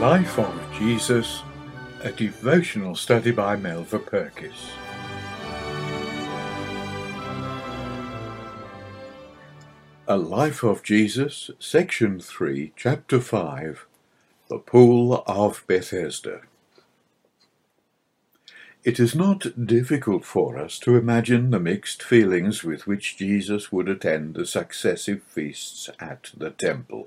Life of Jesus, a devotional study by Melva Purkis. A Life of Jesus, Section 3, Chapter 5, The Pool of Bethesda. It is not difficult for us to imagine the mixed feelings with which Jesus would attend the successive feasts at the temple.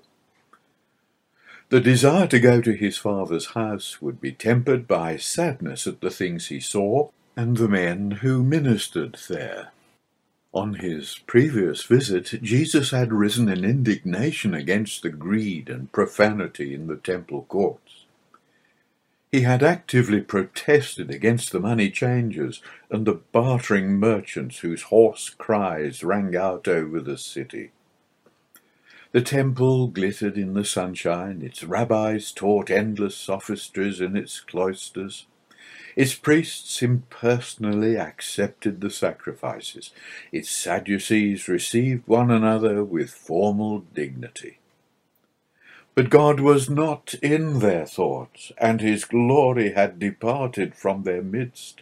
The desire to go to his Father's house would be tempered by sadness at the things he saw and the men who ministered there. On his previous visit, Jesus had risen in indignation against the greed and profanity in the temple courts. He had actively protested against the money changers and the bartering merchants whose hoarse cries rang out over the city. The temple glittered in the sunshine, its rabbis taught endless sophistries in its cloisters, its priests impersonally accepted the sacrifices, its Sadducees received one another with formal dignity. But God was not in their thoughts, and his glory had departed from their midst.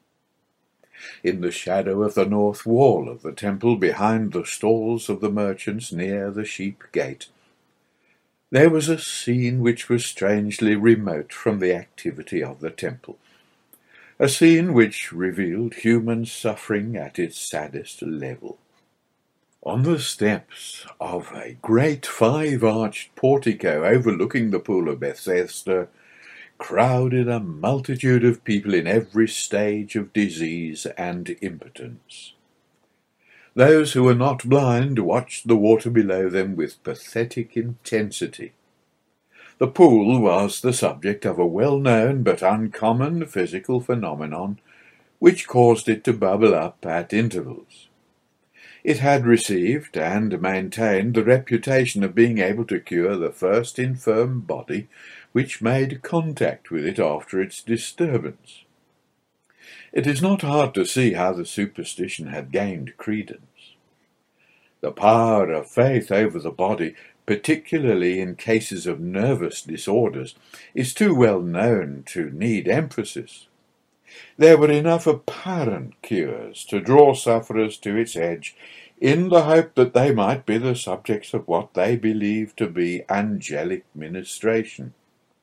In the shadow of the north wall of the temple, behind the stalls of the merchants near the sheep gate, there was a scene which was strangely remote from the activity of the temple, a scene which revealed human suffering at its saddest level. On the steps of a great five-arched portico overlooking the pool of Bethesda crowded a multitude of people in every stage of disease and impotence. Those who were not blind watched the water below them with pathetic intensity. The pool was the subject of a well-known but uncommon physical phenomenon which caused it to bubble up at intervals. It had received and maintained the reputation of being able to cure the first infirm body which made contact with it after its disturbance. It is not hard to see how the superstition had gained credence. The power of faith over the body, particularly in cases of nervous disorders, is too well known to need emphasis. There were enough apparent cures to draw sufferers to its edge in the hope that they might be the subjects of what they believed to be angelic ministration.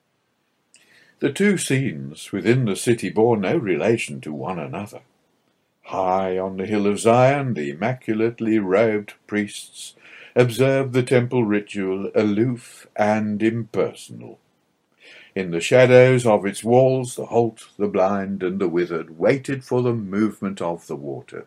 The two scenes within the city bore no relation to one another. High on the hill of Zion, the immaculately robed priests observed the temple ritual aloof and impersonal. In the shadows of its walls, the halt, the blind, and the withered waited for the movement of the water.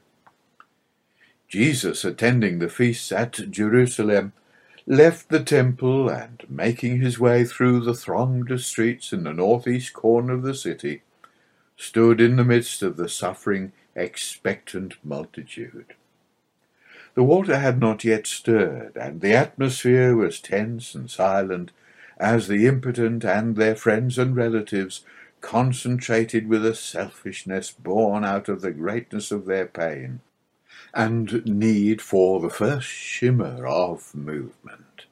Jesus, attending the feasts at Jerusalem, left the temple and, making his way through the thronged streets in the northeast corner of the city, stood in the midst of the suffering, expectant multitude. The water had not yet stirred, and the atmosphere was tense and silent as the impotent and their friends and relatives concentrated with a selfishness born out of the greatness of their pain and need for the first shimmer of movement.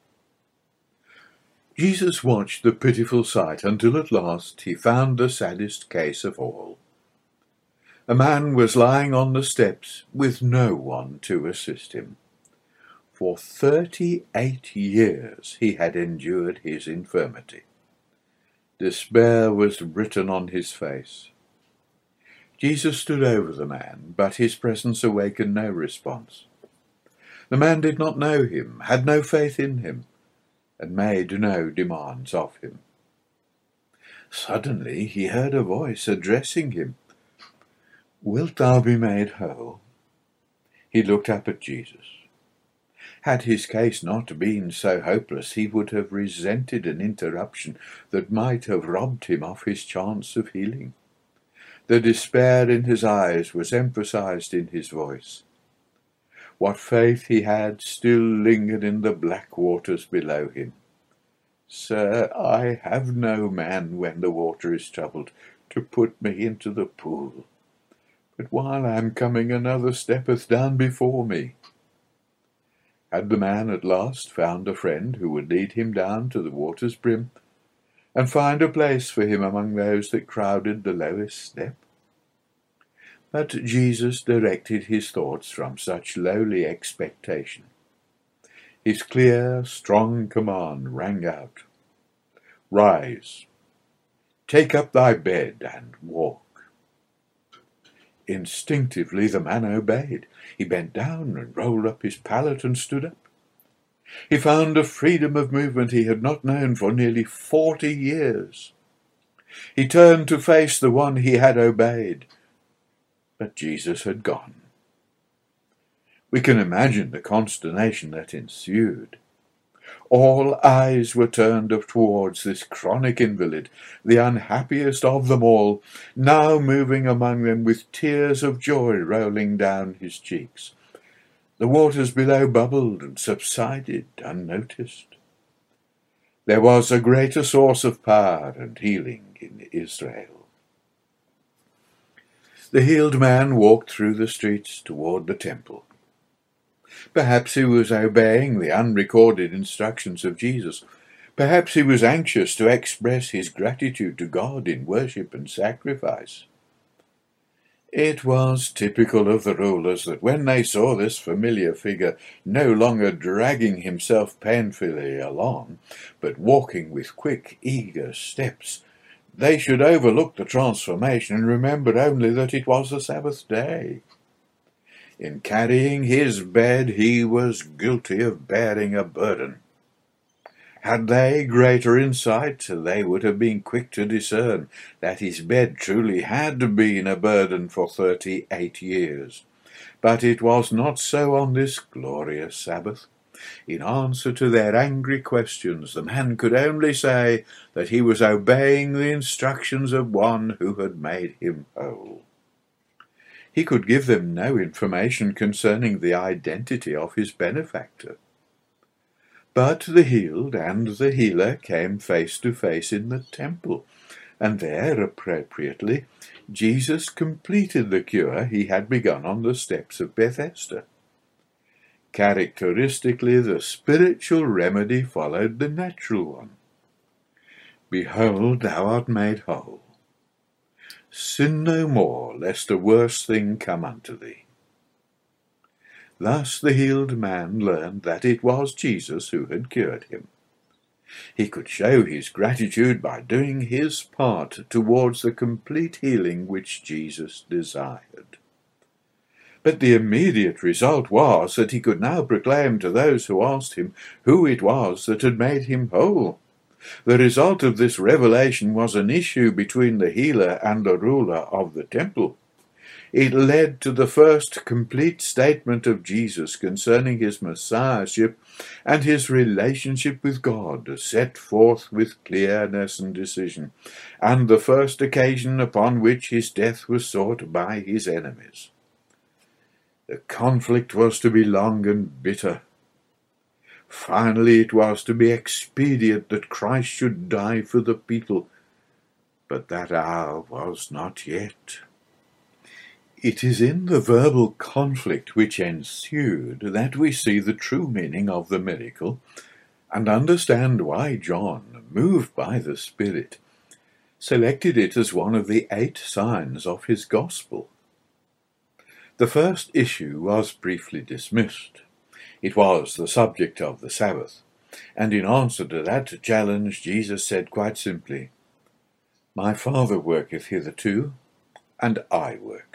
Jesus watched the pitiful sight until at last he found the saddest case of all. A man was lying on the steps with no one to assist him. For 38 years he had endured his infirmity. Despair was written on his face. Jesus stood over the man, but his presence awakened no response. The man did not know him, had no faith in him, and made no demands of him. Suddenly he heard a voice addressing him. "Wilt thou be made whole?" He looked up at Jesus. Had his case not been so hopeless, he would have resented an interruption that might have robbed him of his chance of healing. The despair in his eyes was emphasized in his voice. What faith he had still lingered in the black waters below him. "Sir, I have no man when the water is troubled to put me into the pool. But while I am coming, another steppeth down before me." Had the man at last found a friend who would lead him down to the water's brim? and find a place for him among those that crowded the lowest step? But Jesus directed his thoughts from such lowly expectation. His clear, strong command rang out, "Rise, take up thy bed and walk." Instinctively the man obeyed. He bent down and rolled up his pallet and stood up. He found a freedom of movement he had not known for nearly 40 years. He turned to face the one he had obeyed, but Jesus had gone. We can imagine the consternation that ensued. All eyes were turned up towards this chronic invalid, the unhappiest of them all, now moving among them with tears of joy rolling down his cheeks. The waters below bubbled and subsided unnoticed. There was a greater source of power and healing in Israel. The healed man walked through the streets toward the temple. Perhaps he was obeying the unrecorded instructions of Jesus. Perhaps he was anxious to express his gratitude to God in worship and sacrifice. It was typical of the rulers that when they saw this familiar figure no longer dragging himself painfully along, but walking with quick, eager steps, they should overlook the transformation and remember only that it was the Sabbath day. In carrying his bed, he was guilty of bearing a burden. Had they greater insight, they would have been quick to discern that his bed truly had been a burden for 38 years. But it was not so on this glorious Sabbath. In answer to their angry questions, the man could only say that he was obeying the instructions of one who had made him whole. He could give them no information concerning the identity of his benefactor. But the healed and the healer came face to face in the temple, and there, appropriately, Jesus completed the cure he had begun on the steps of Bethesda. Characteristically, the spiritual remedy followed the natural one. "Behold, thou art made whole. Sin no more, lest a worse thing come unto thee." Thus the healed man learned that it was Jesus who had cured him. He could show his gratitude by doing his part towards the complete healing which Jesus desired. But the immediate result was that he could now proclaim to those who asked him who it was that had made him whole. The result of this revelation was an issue between the healer and the ruler of the temple. It led to the first complete statement of Jesus concerning his messiahship and his relationship with God, set forth with clearness and decision, and the first occasion upon which his death was sought by his enemies. The conflict was to be long and bitter. Finally, it was to be expedient that Christ should die for the people, but that hour was not yet. It is in the verbal conflict which ensued that we see the true meaning of the miracle and understand why John, moved by the Spirit, selected it as one of the 8 signs of his gospel. The first issue was briefly dismissed. It was the subject of the Sabbath, and in answer to that challenge Jesus said quite simply, "My Father worketh hitherto, and I work."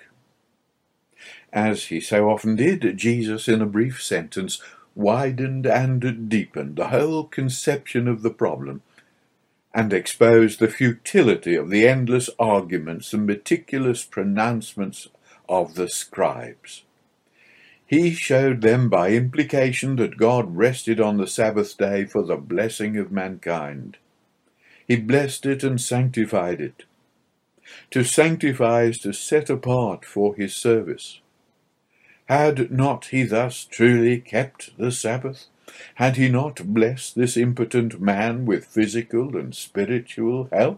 As he so often did, Jesus, in a brief sentence, widened and deepened the whole conception of the problem, and exposed the futility of the endless arguments and meticulous pronouncements of the scribes. He showed them by implication that God rested on the Sabbath day for the blessing of mankind. He blessed it and sanctified it. To sanctify is to set apart for his service. Had not he thus truly kept the Sabbath? Had he not blessed this impotent man with physical and spiritual health?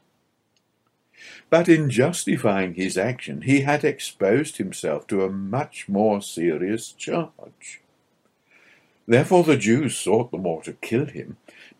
But in justifying his action, he had exposed himself to a much more serious charge. Therefore the Jews sought the more to kill him,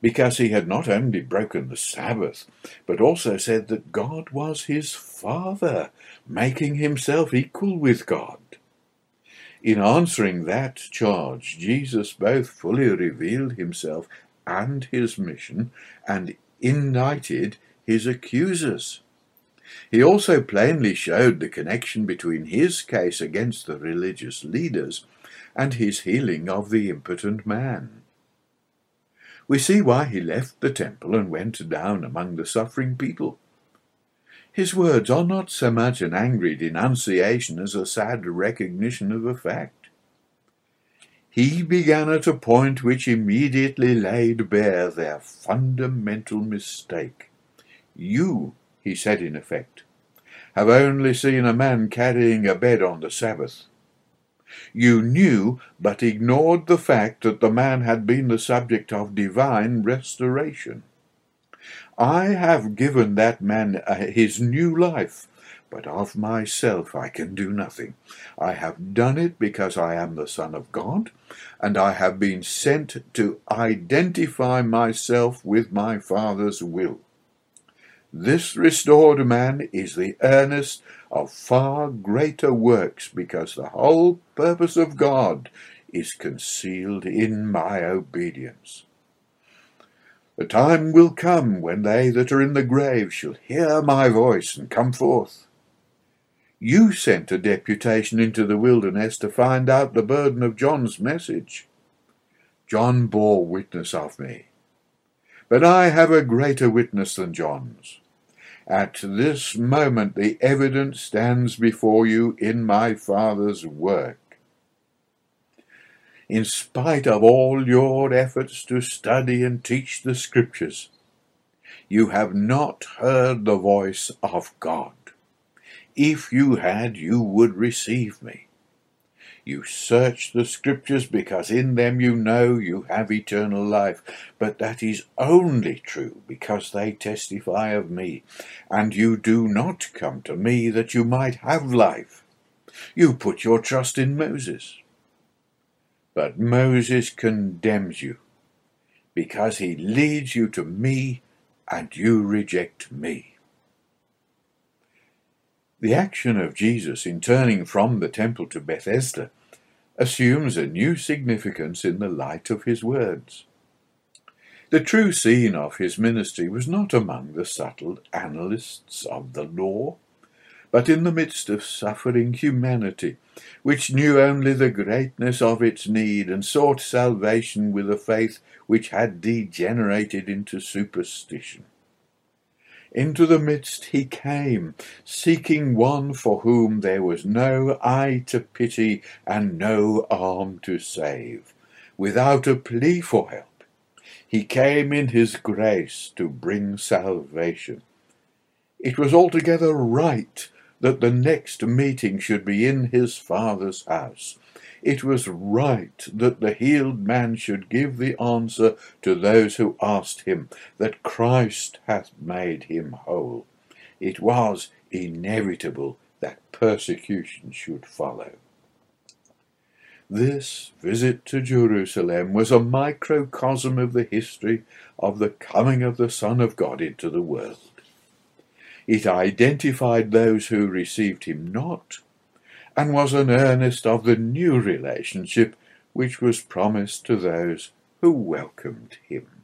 because he had not only broken the Sabbath, but also said that God was his Father, making himself equal with God. In answering that charge, Jesus both fully revealed himself and his mission, and indicted his accusers. He also plainly showed the connection between his case against the religious leaders and his healing of the impotent man. We see why he left the temple and went down among the suffering people. His words are not so much an angry denunciation as a sad recognition of a fact. He began at a point which immediately laid bare their fundamental mistake. You, he said in effect, have only seen a man carrying a bed on the Sabbath. You knew, but ignored the fact that the man had been the subject of divine restoration. I have given that man his new life, but of myself I can do nothing. I have done it because I am the Son of God, and I have been sent to identify myself with my Father's will. This restored man is the earnest of far greater works, because the whole purpose of God is concealed in my obedience. The time will come when they that are in the grave shall hear my voice and come forth. You sent a deputation into the wilderness to find out the burden of John's message. John bore witness of me, but I have a greater witness than John's. At this moment the evidence stands before you in my Father's work. In spite of all your efforts to study and teach the Scriptures, you have not heard the voice of God. If you had, you would receive me. You search the Scriptures because in them you know you have eternal life, but that is only true because they testify of me, and you do not come to me that you might have life. You put your trust in Moses. But Moses condemns you because he leads you to me and you reject me. The action of Jesus in turning from the temple to Bethesda assumes a new significance in the light of his words. The true scene of his ministry was not among the subtle analysts of the law, but in the midst of suffering humanity, which knew only the greatness of its need and sought salvation with a faith which had degenerated into superstition. Into the midst he came, seeking one for whom there was no eye to pity and no arm to save. Without a plea for help, he came in his grace to bring salvation. It was altogether right that the next meeting should be in his Father's house. It was right that the healed man should give the answer to those who asked him that Christ hath made him whole. It was inevitable that persecution should follow. This visit to Jerusalem was a microcosm of the history of the coming of the Son of God into the world. It identified those who received him not, and was an earnest of the new relationship which was promised to those who welcomed him.